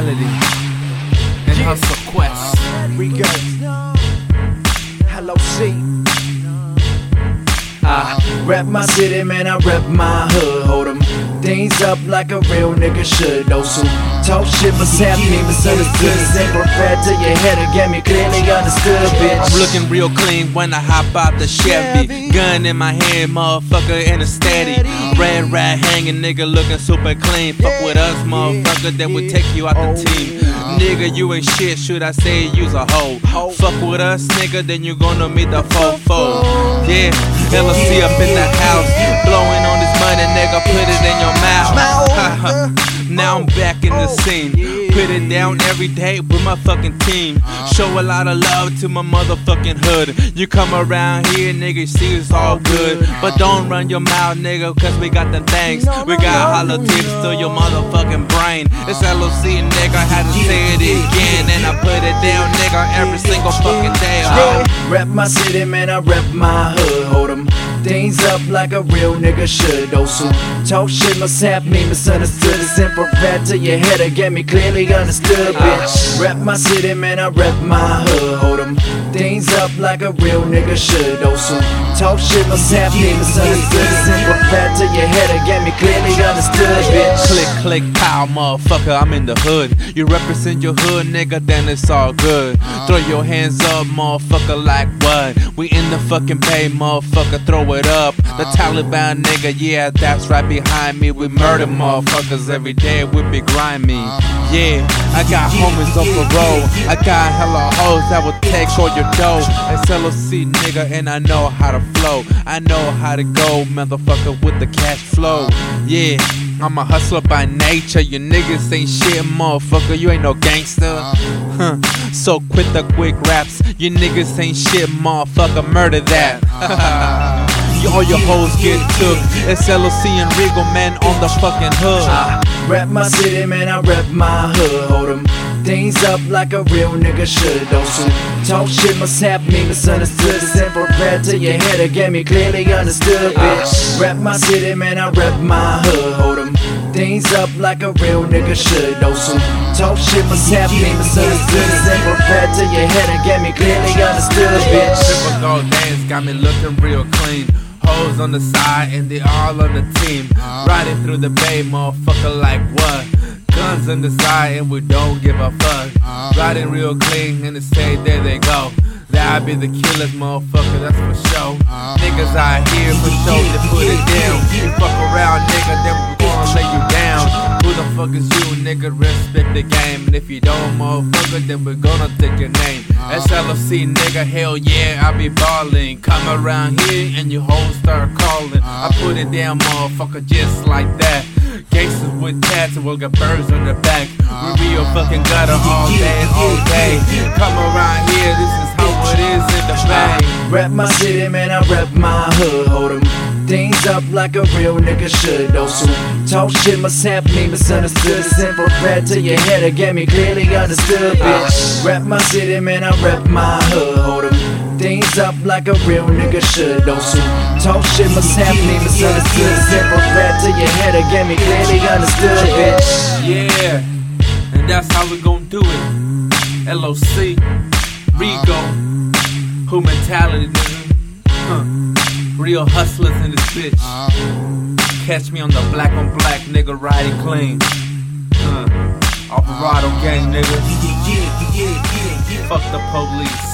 mentality and hustle quest. Rico, hello C. I rep my city, man, I rep my hood. Hold them things up like a real nigga should. Those who talk shit must have me misunderstood. Ain't prepared till your head again me clearly understood, bitch. I'm looking real clean when I hop out the Chevy. Gun in my hand, motherfucker, and a steady. Red rat hanging, nigga looking super clean. Fuck with us, motherfucker, then we take you out the team. Nigga, you ain't shit, should I say you's a hoe? Fuck with us, nigga, then you gonna meet the fofo. Yeah, LLC up in the house, blowing on this money, nigga, put it in your mouth. Now I'm back in the scene, put it down every day with my fucking team. Show a lot of love to my motherfucking hood. You come around here, nigga, see it's all good, but don't run your mouth, nigga, cause we got the things. We got hollow tips to your motherfucking brain. It's LOC, nigga, had to say it again, and I put it down, nigga, every single fucking day. Rep my city, man, I rep my hood. Hold them things up like a real nigga should. Those who talk shit must have me misunderstood. It's infrared to your head again me clearly understood, bitch. Rep my city, man, I rep my hood. Hold them things up like a real nigga should. Those who talk shit must have me misunderstood. It's infrared to your head again me clearly understood, bitch. Click, click, pow, motherfucker, I'm in the hood. You represent your hood, nigga, then it's all good. Throw your hands up, motherfucker, like what? We in the fucking bay, motherfucker, throw it up. The Taliban, nigga, yeah, that's right behind me. We murder motherfuckers every day, we be grimy. Yeah, I got homies on parole. I got hella hoes that will take all your dough. It's LOC, nigga, and I know how to flow. I know how to go, motherfucker, with the cash flow. Yeah, I'm a hustler by nature. You niggas ain't shit, motherfucker. You ain't no gangster. So quit the quick raps. You niggas ain't shit, motherfucker. Murder that. All your hoes get took. It's LOC and Regal, man, on the fucking hood. I rep my city, man, I rep my hood. Hold them things up like a real nigga should. Those who talk shit must have me misunderstood. It's infrared to your head again me clearly understood, bitch. Rep my city, man, I rep my hood. Hold them things up like a real nigga should. Those who talk shit must have me misunderstood. It's infrared to your head again me clearly understood, bitch. Triple gold dance got me looking real clean. Hoes on the side and they all on the team. Riding through the bay, motherfucker, like what? Guns on the side and we don't give a fuck. Riding real clean and they say there they go. That I be the killers, motherfucker, that's for sure. Niggas out here for sure to put it down. You fuck around, nigga, then we gonna lay you down. Who the fuck is you, nigga? Respect the game. And if you don't, motherfucker, then we're gonna take your name. SLFC, nigga, hell yeah, I be ballin'. Come around here and you hoes start calling. I put it down, motherfucker, just like that. Gangsters with tats and we'll get birds on their back. We real fucking gutter all day and all day. Come around here, this is how it is in the bay. Rep my city, man, I rep my hood. Hold them things up like a real nigga should. Those who talk shit must have me misunderstood. It's infrared to your head again me clearly understood, bitch. Rep my city, man, I rep my hood. Hold them things up like a real nigga should. Those who talk shit must have me misunderstood. It's infrared to your head again me clearly understood, bitch. Yeah, and that's how we gon' do it. LOC, Rigo, who mentality, nigga. Real hustlers in this bitch. Catch me on the black on black, nigga, riding clean. Operado gang, nigga. Fuck the police.